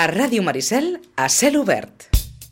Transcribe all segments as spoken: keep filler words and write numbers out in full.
A Ràdio Maricel, a cel obert.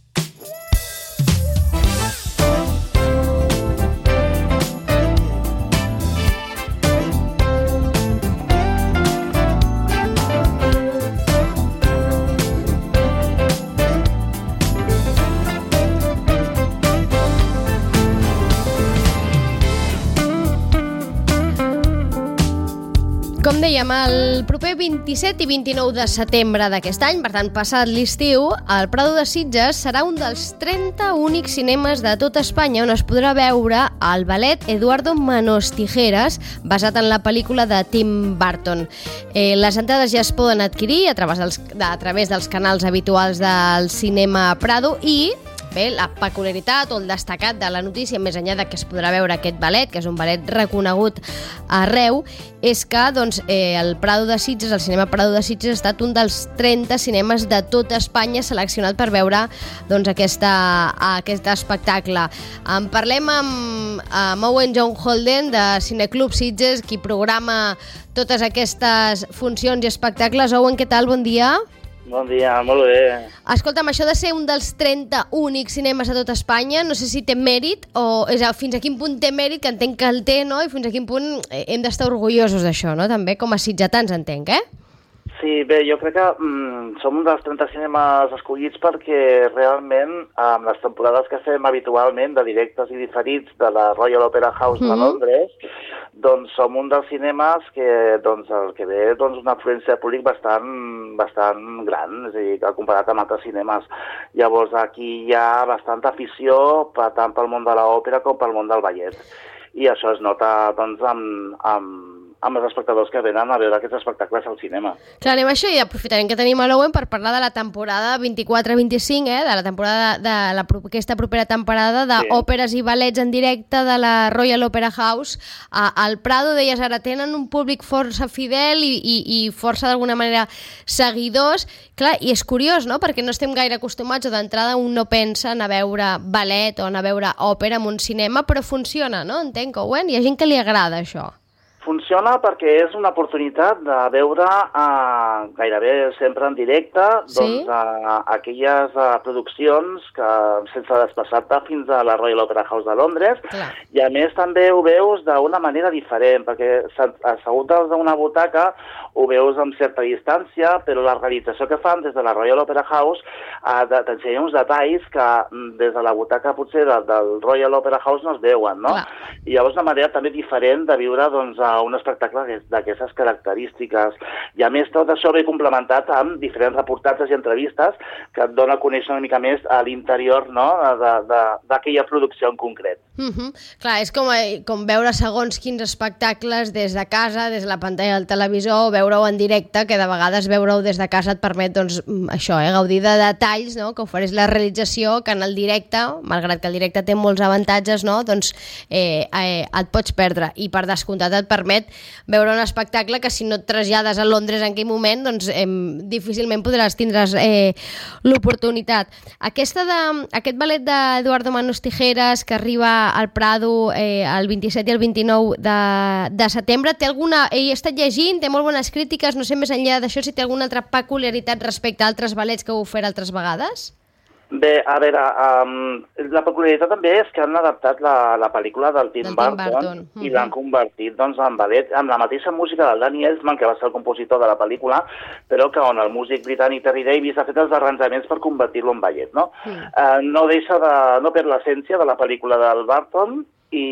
Com dèiem, el proper vint-i-set i vint-i-nou de setembre d'aquest any, per tant, passat l'estiu, el Prado de Sitges serà un dels trenta únics cinemes de tot Espanya on es podrà veure el ballet Eduardo Manos Tijeras, basat en la pel·lícula de Tim Burton. Eh, les entrades ja es poden adquirir a través dels, a través dels canals habituals del Cinema Prado i... Bé, la peculiaritat o el destacat de la notícia, més enllà de que es podrà veure aquest ballet, que és un ballet reconegut arreu, és que doncs, eh, el Prado de Sitges, el Cinema Prado de Sitges, ha estat un dels trenta cinemes de tot Espanya seleccionat per veure doncs, aquesta, aquest espectacle. En parlem amb, amb Owen John Holden de Cineclub Sitges, qui programa totes aquestes funcions i espectacles. Owen, què tal? Bon dia. Bon dia, molt bé. Escolta'm, això de ser un dels trenta únics cinemes a tot Espanya, no sé si té mèrit o és a, fins a quin punt té mèrit, que entenc que el té, no? I fins a quin punt hem d'estar orgullosos d'això, no? També com a sitgetans, entenc, eh? Sí, bé, jo crec que mm, som un dels trenta cinemes escollits perquè realment amb les temporades que fem habitualment de directes i diferits de la Royal Opera House mm-hmm. de Londres, doncs som un dels cinemes que, doncs, el que ve doncs, una afluència de públic bastant, bastant gran, és a dir, que comparat amb altres cinemes. Llavors aquí hi ha bastanta afició tant pel món de l'òpera com pel món del ballet. I això es nota doncs, amb, amb, amb els espectadors que venen a veure aquests espectacles al cinema. Clar, anem a això i aprofitarem que tenim a l'Owen per parlar de la temporada vint-i-quatre vint-i-cinc, eh? De la temporada de la, aquesta propera temporada d'òperes sí. i ballets en directe de la Royal Opera House. A, al Prado, deies ara, tenen un públic força fidel i, i, i força d'alguna manera seguidors. Clar, i és curiós, no?, perquè no estem gaire acostumats o d'entrada un no pensa en a veure ballet o en a veure òpera en un cinema, però funciona, no? Entenc, Owen? Hi ha gent que li agrada això. Funciona perquè és una oportunitat de veure eh, gairebé sempre en directe doncs, sí? eh, aquelles eh, produccions que sense desplaçar-te fins a la Royal Opera House de Londres. Clar. I a més també ho veus d'una manera diferent, perquè assegut d'una butaca ho veus amb certa distància, però la realització que fan des de la Royal Opera House eh, t'ensenya uns detalls que des de la butaca potser de, del Royal Opera House no es veuen, no? Clar. I llavors una manera també diferent de viure doncs, un espectacle d'aquestes característiques. I a més tot això ve complementat amb diferents reportatges i entrevistes que et dona a conèixer una mica més a l'interior, no?, d'aquella producció en concret. Uh-huh. Clar, és com, com veure segons quins espectacles des de casa, des de la pantalla del televisor, veure-ho en directe, que de vegades veure-ho des de casa et permet doncs, això, eh, gaudir de detalls, no?, que ofereix la realització, que en el directe, malgrat que el directe té molts avantatges, no?, doncs eh, eh, et pots perdre. I per descomptat et permet veure un espectacle que si no et trasllades a Londres en aquell moment, doncs eh, difícilment podràs tindràs eh, l'oportunitat. Aquesta de, aquest ballet d'Eduardo Manos Tijeras que arriba al Prado eh, el vint-i-set i el vint-i-nou de, de setembre, té alguna... He estat llegint, té molt bones crítiques, no sé més enllà d'això si té alguna altra peculiaritat respecte a altres ballets que heu fet altres vegades? Bé, a veure, um, la peculiaritat també és que han adaptat la, la pel·lícula del Tim, del Burton, Tim Burton uh-huh. i l'han convertit doncs, en ballet amb la mateixa música del Danny Elfman, que va ser el compositor de la pel·lícula, però que on el músic britànic Terry Davis ha fet els arranjaments per convertir-lo en ballet, no? Uh-huh. Uh, no deixa de... no perd l'essència de la pel·lícula del Burton, i,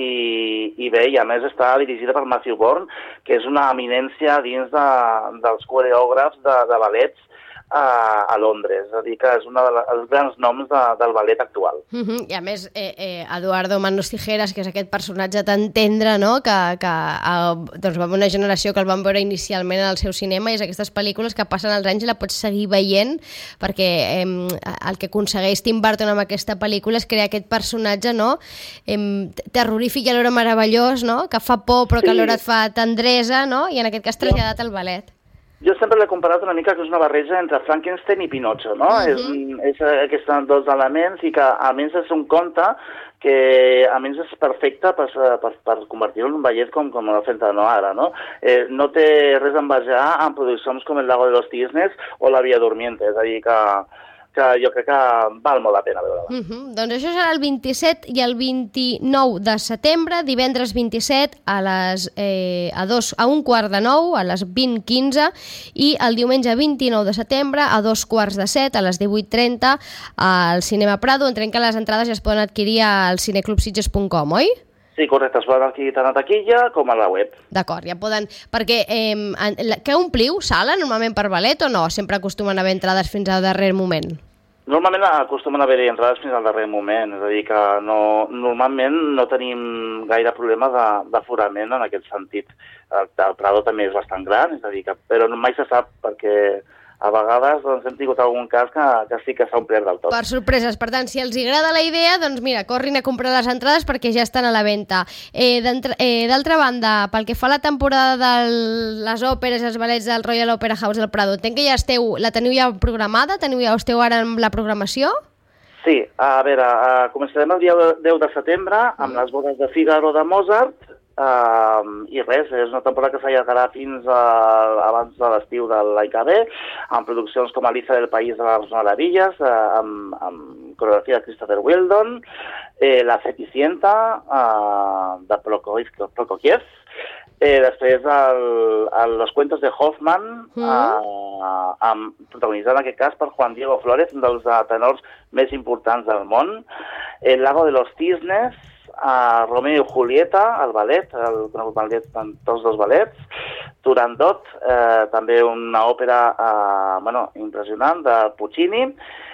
i bé, i a més està dirigida per Matthew Bourne, que és una eminència dins de, dels coreògrafs de, de ballets a, a Londres, és a dir, que és un dels grans noms de, del ballet actual. Uh-huh. I a més, eh, eh, Eduardo Manos Tijeras, que és aquest personatge tan tendre, no?, que, que eh, doncs va haver una generació que el van veure inicialment al seu cinema, i és aquestes pel·lícules que passen els anys i la pots seguir veient, perquè eh, el que aconsegueix Tim Burton amb aquesta pel·lícula és crear aquest personatge, no?, eh, terrorífic i alhora meravellós, no?, que fa por però que alhora et fa tendresa, no?, i en aquest cas traslladat al ballet. Jo sempre l'he comparat una mica que és una barreja entre Frankenstein i Pinocho, no? Uh-huh. És, és aquests dos elements i que, a més, és un conte que, a més, és perfecte per, per, per convertir-lo en un ballet com, com la Fenta no ara, no? Eh, no té res a envejar en produccions com El Lago de los Cisnes o La Vía Durmiente, és a dir, que... que jo crec que val molt la pena veure-la. Uh -huh. Doncs això serà el vint-i-set i el vint-i-nou de setembre, divendres vint-i-set a, les, eh, a, dos, a un quart de nou, a les vint quinze, i el diumenge vint-i-nou de setembre a dos quarts de set, a les divuit trenta, al Cinema Prado. Entenc que les entrades ja es poden adquirir al cineclubsitges punt com, oi? Sí, correcte, es poden adquirir tant a taquilla com a la web. D'acord, ja poden... Perquè, eh, què ompliu? Sala normalment per ballet o no? Sempre acostumen a haver entrades fins al darrer moment? Normalment acostumen a haver-hi entrades fins al darrer moment, és a dir, que no, normalment no tenim gaire problema d'aforament en aquest sentit. El, el Prado també és bastant gran, és a dir, que, però mai se sap perquè... A vegades doncs, hem tingut algun cas que, que sí que s'ha omplert del tot. Per sorpreses. Per tant, si els agrada la idea, doncs mira, corrin a comprar les entrades perquè ja estan a la venda. Eh, D'altra eh, banda, pel que fa a la temporada de les òperes i els ballets del Royal Opera House del Prado, entenc que ja esteu, la teniu ja programada? Teniu ja, esteu ara amb la programació? Sí, a veure, uh, començarem el dia deu de setembre amb mm. les bodes de Figaro de Mozart, Uh, i res, és una temporada que s'allargarà fins a, abans de l'estiu de l'any que ve, amb produccions com Alicia del País de les Meravilles, uh, amb, amb coreografia de Christopher Wheeldon, eh, La Cenicienta uh, de Prokofiev, eh, després el, el, Los Cuentos de Hoffman, mm. uh, amb, protagonitzat en aquest cas per Juan Diego Flórez, un dels tenors més importants del món, El Lago de los Cisnes, Uh, Romeo i Julieta, el ballet, el conegut ballet, tots dos ballets, Turandot, eh, també una òpera uh, bueno, impressionant de Puccini,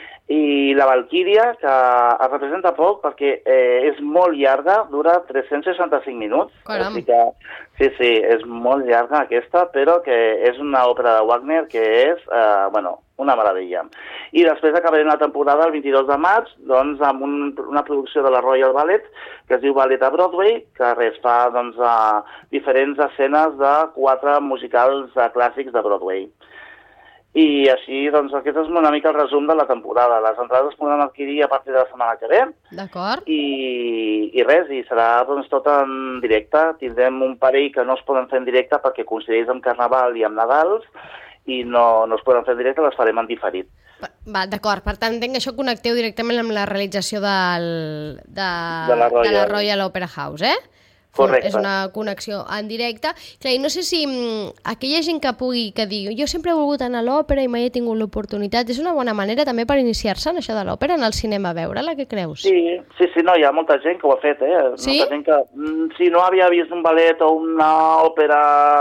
i la Valquíria, que es representa poc perquè eh, és molt llarga, dura tres-cents seixanta-cinc minuts. Caram. Que, sí, sí, és molt llarga aquesta, però que és una òpera de Wagner que és, eh, bueno, una meravella. I després acabarem la temporada el vint-i-dos de maig doncs, amb un, una producció de la Royal Ballet que es diu Ballet a Broadway, que res fa doncs, a diferents escenes de quatre musicals clàssics de Broadway. I així, doncs, aquest és una mica el resum de la temporada. Les entrades es poden adquirir a partir de la setmana que ve. D'acord. I, I res, i serà doncs, tot en directe. Tindrem un parell que no es poden fer en directe perquè coincideix amb Carnaval i amb Nadals, i no, no es poden fer en directe, les farem en diferit. Va, d'acord, per tant, entenc que això connecteu directament amb la realització del, de, de, la Royal. de la Royal Opera House, eh? Correcte. És una connexió en directe. Clar, i no sé si m, aquella gent que pugui, que digui, jo sempre he volgut anar a l'òpera i mai he tingut l'oportunitat, és una bona manera també per iniciar-se en això de l'òpera, anar al cinema a veure-la, què creus? Sí, sí, sí, no, hi ha molta gent que ho ha fet, eh? Sí? Molta gent que, si no havia vist un ballet o una òpera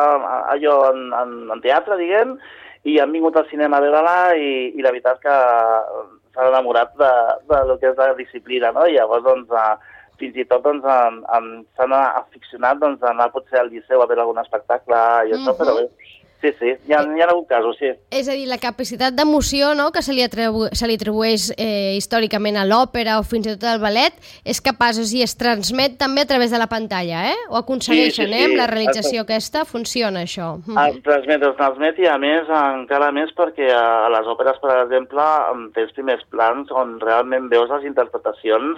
allò en, en, en teatre, diguem, i han vingut al cinema a veure-la i, i la veritat que s'han enamorat de, de lo que és la disciplina, no? I llavors, doncs, fins i tot doncs, s'han aficionat doncs, a anar potser al Liceu a veure algun espectacle i això, uh-huh. però bé, sí, sí, hi ha, hi ha hagut casos, sí. És a dir, la capacitat d'emoció, no?, que se li, atribu se li atribueix eh, històricament a l'òpera o fins i tot al ballet, és capaç, o sigui, es transmet també a través de la pantalla, eh? O aconsegueixen, sí, sí, sí. eh? Amb la realització es, aquesta, funciona això. Es transmet, es transmet i a més, encara més perquè a les òperes, per exemple, tens primers plans on realment veus les interpretacions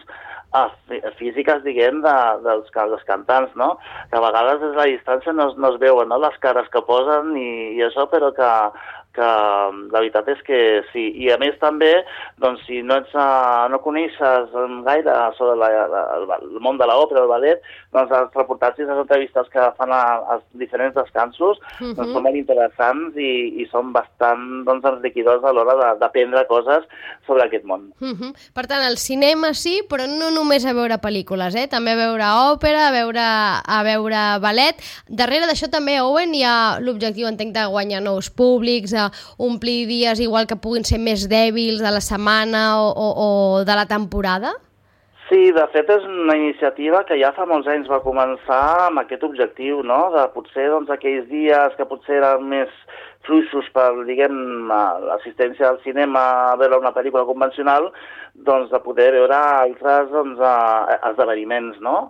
físiques, diguem, de, dels, dels cantants, no? Que a vegades des de la distància no, no es veuen, no?, les cares que posen i, i això, però que, que la veritat és que sí. I a més també, doncs, si no, ets, no coneixes gaire sobre la, la, el món de l'òpera, el ballet, doncs els reportatges i les entrevistes que fan als diferents descansos uh-huh. doncs, són molt interessants i, i són bastant doncs, enriquidors a l'hora d'aprendre coses sobre aquest món. Uh-huh. Per tant, el cinema sí, però no només a veure pel·lícules, eh? També a veure òpera, a veure, a veure ballet. Darrere d'això també, Owen, hi ha l'objectiu, entenc, de guanyar nous públics, a omplir dies igual que puguin ser més dèbils de la setmana o, o, o de la temporada? Sí, de fet és una iniciativa que ja fa molts anys va començar amb aquest objectiu, no?, de potser doncs, aquells dies que potser eren més fluixos per, diguem, l'assistència al cinema a veure una pel·lícula convencional, doncs de poder veure altres doncs, esdeveniments, no?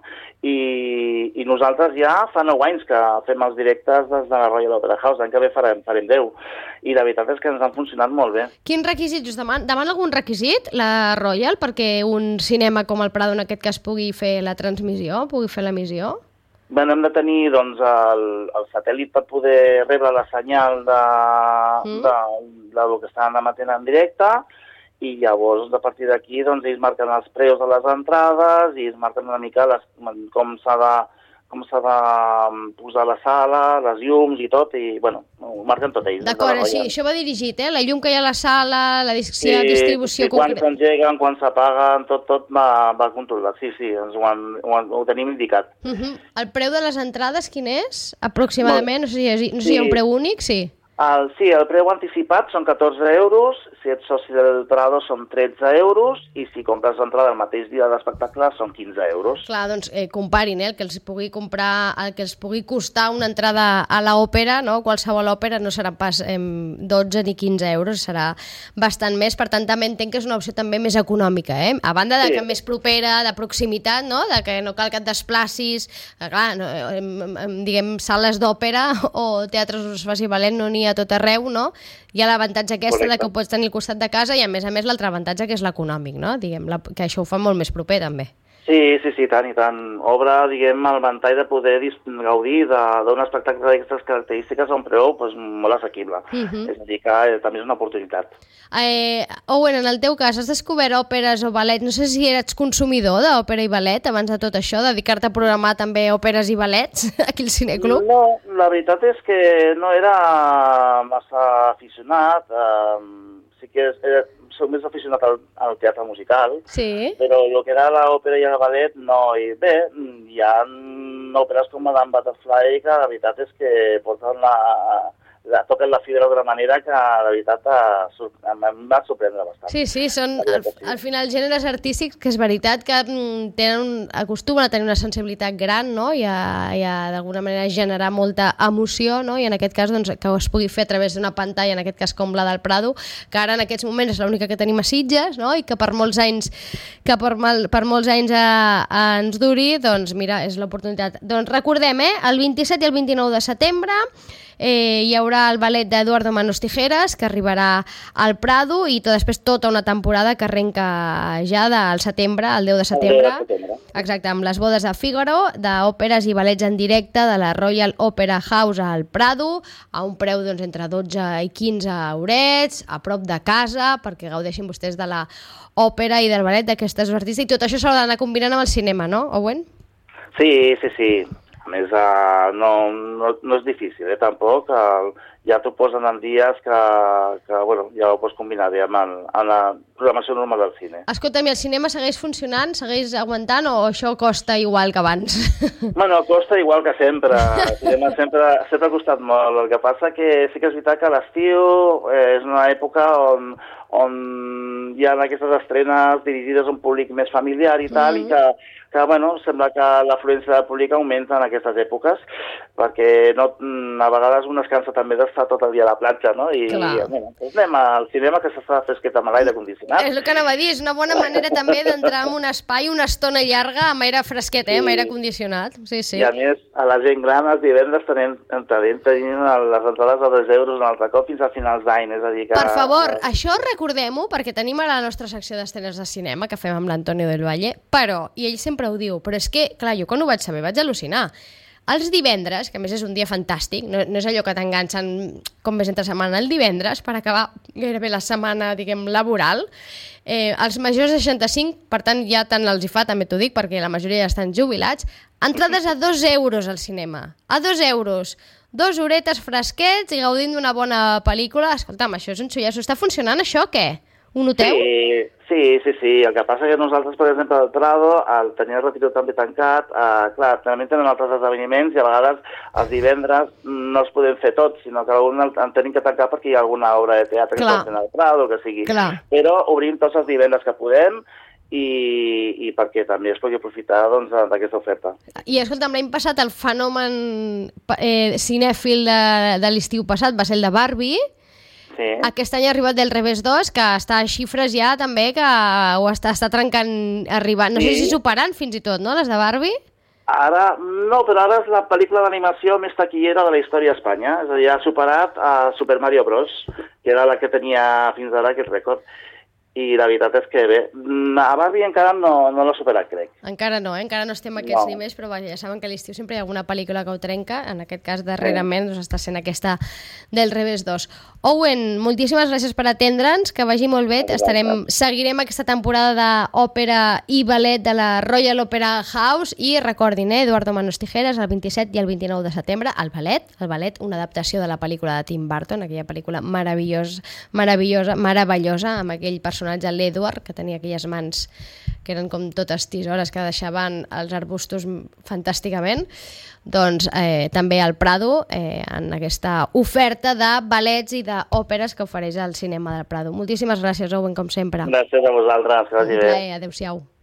I, i nosaltres ja fa nou anys que fem els directes des de la Royal Opera House, l'any que ve farem, farem deu, i la veritat és que ens han funcionat molt bé. Quins requisits us demana? Demana algun requisit, la Royal, perquè un cinema com el Prado en aquest cas pugui fer la transmissió, pugui fer l'emissió? Bé, hem de tenir doncs, el, el satèl·lit per poder rebre la senyal de, mm. de, de, de lo que estan emetent en directe, i llavors, a partir d'aquí, doncs, ells marquen els preus de les entrades i ells marquen una mica les, com s'ha de, com s'ha de posar la sala, les llums i tot, i, bueno, ho marquen tot ells. D'acord, sí, això va dirigit, eh? La llum que hi ha a la sala, la sí, distribució... Sí, quan s'engeguen, quan s'apaguen, tot, tot va, va controlat. Sí, sí, ens ho, han, ho, han, ho tenim indicat. Uh -huh. El preu de les entrades, quin és? Aproximadament? No sé si hi ha, no sé si hi ha un preu únic, sí. El, sí, el preu anticipat són catorze euros, si ets soci del Prado són tretze euros i si compres l'entrada el mateix dia de l'espectacle són quinze euros. Clar, doncs eh, comparin, eh, el que els pugui comprar, el que els pugui costar una entrada a l'òpera, no? Qualsevol òpera no serà pas eh, dotze ni quinze euros, serà bastant més, per tant també entenc que és una opció també més econòmica, eh? A banda de sí. que més propera, de proximitat, no? De que no cal que et desplacis, que, clar, no, eh, diguem, sales d'òpera o teatres us faci valent no n'hi a tot arreu, no? Hi ha l'avantatge aquesta Correcte. de que ho pots tenir al costat de casa i, a més a més, l'altre avantatge que és l'econòmic, no? Diguem, la, que això ho fa molt més proper, també. Sí, sí, sí, tant i tant. Obre, diguem, el ventall de poder gaudir d'un espectacle d'aquestes característiques a un preu pues, molt assequible. Uh -huh. És a dir, que eh, també és una oportunitat. Eh, Owen, en el teu cas, has descobert òperes o ballet? No sé si eres consumidor d'òpera i ballet abans de tot això, dedicar-te a programar també òperes i ballets aquí al Cineclub? No, la veritat és que no era massa aficionat. Eh, sí que és, era, soc més aficionat al, al teatre musical, sí. però el que era l'òpera i el ballet no. I bé, hi ha òperes com Madame Butterfly que la veritat és que porten la... La, toquen la fibra d'una manera que, la veritat, em va sorprendre bastant. Sí, sí, són al, al final gèneres artístics que és veritat que tenen, acostumen a tenir una sensibilitat gran, no? I a, i a d'alguna manera generar molta emoció, no? I en aquest cas doncs, que es pugui fer a través d'una pantalla, en aquest cas com la del Prado, que ara en aquests moments és l'única que tenim a Sitges, no? I que per molts anys que per, mal, per molts anys a, a ens duri, doncs mira, és l'oportunitat. Doncs recordem, eh? El vint-i-set i el vint-i-nou de setembre Eh, hi haurà el ballet d'Eduardo Manos Tijeras, que arribarà al Prado, i tot, després tota una temporada que arrenca ja del setembre, el deu de setembre, el deu de setembre. Exacte, amb les bodes de Fígaro, d'òperes i ballets en directe de la Royal Opera House al Prado, a un preu doncs, entre dotze i quinze eurets, a prop de casa, perquè gaudeixin vostès de la òpera i del ballet d'aquestes artistes, i tot això s'ha d'anar combinant amb el cinema, no, Owen? Sí, sí, sí. A més, uh, no, no, no és difícil, eh, tampoc. Uh, ja t'ho posen en dies que, que bueno, ja ho pots combinar bé amb, el, amb la programació normal del cine. Escolta'm, el cinema segueix funcionant, segueix aguantant, o això costa igual que abans? Bueno, costa igual que sempre. El cinema sempre, sempre ha costat molt. El que passa que sí que és veritat que l'estiu eh, és una època on, on hi ha aquestes estrenes dirigides a un públic més familiar i tal, mm. i que que, bueno, sembla que l'afluència del públic augmenta en aquestes èpoques, perquè no, a vegades un es cansa també d'estar tot el dia a la platja, no? I, bueno, doncs anem al cinema, que s'està fresquet amb l'aire condicionat. És el que anava a dir, és una bona manera també d'entrar en un espai una estona llarga amb aire fresquet, eh? Amb aire condicionat. Sí, sí. I a més, a la gent gran els divendres tenim, tenim, tenim les entrades a dos euros un altre cop fins a finals d'any, és a dir que... Per favor, això recordem-ho, perquè tenim ara la nostra secció d'estrenes de cinema, que fem amb l'Antonio del Valle, però, i ell sempre ho diu, però és que, clar, jo quan ho vaig saber vaig al·lucinar. Els divendres, que a més és un dia fantàstic, no, no és allò que t'enganxen com més entre setmana, el divendres, per acabar gairebé la setmana, diguem, laboral, eh, els majors de seixanta-cinc, per tant ja tant els hi fa, també t'ho dic, perquè la majoria ja estan jubilats, entrades a dos euros al cinema, a dos euros, dos horetes fresquets i gaudint d'una bona pel·lícula. Escolta'm, això és un xullasso. Està funcionant això o què? Ho noteu? Sí, sí, sí, sí. El que passa que nosaltres, per exemple, al Prado, el tenir el Retiro també tancat, eh, clar, també tenen altres esdeveniments i a vegades els divendres no els podem fer tots, sinó que algun en tenim que tancar perquè hi ha alguna obra de teatre clar. Que pot tenir al Prado, o que sigui. Clar. Però obrim tots els divendres que podem i, i perquè també es pugui aprofitar doncs, d'aquesta oferta. I escolta'm, l'any passat el fenomen eh, cinèfil de, de l'estiu passat va ser el de Barbie. Sí. Aquest any ha arribat del Revés dos, que està a xifres ja també, que ho està, està trencant, arribant, no sí. sé si superant fins i tot, no?, les de Barbie? Ara, no, però ara és la pel·lícula d'animació més taquillera de la història a Espanya. És a dir, ha superat a Super Mario Bros, que era la que tenia fins ara aquest rècord. I la veritat és que bé, a Barbie encara no, no l'ha superat, crec. Encara no, eh? Encara no estem a aquests no. nivells, però vaja, ja saben que a l'estiu sempre hi ha alguna pel·lícula que ho trenca, en aquest cas darrerament doncs, està sent aquesta del Revés dos. Owen, moltíssimes gràcies per atendre'ns, que vagi molt bé, estarem, seguirem aquesta temporada d'òpera i ballet de la Royal Opera House i recordin, eh, Eduardo Manos Tijeras, el vint-i-set i el vint-i-nou de setembre, el ballet, el ballet, una adaptació de la pel·lícula de Tim Burton, aquella pel·lícula meravellosa, meravellosa, meravellosa, amb aquell personatge l'Edward, que tenia aquelles mans que eren com totes tisores que deixaven els arbustos fantàsticament, doncs eh, també al Prado, eh, en aquesta oferta de ballets i d'òperes que ofereix el cinema del Prado. Moltíssimes gràcies, Owen, com sempre. Gràcies a vosaltres, que vagi bé. Adéu-siau.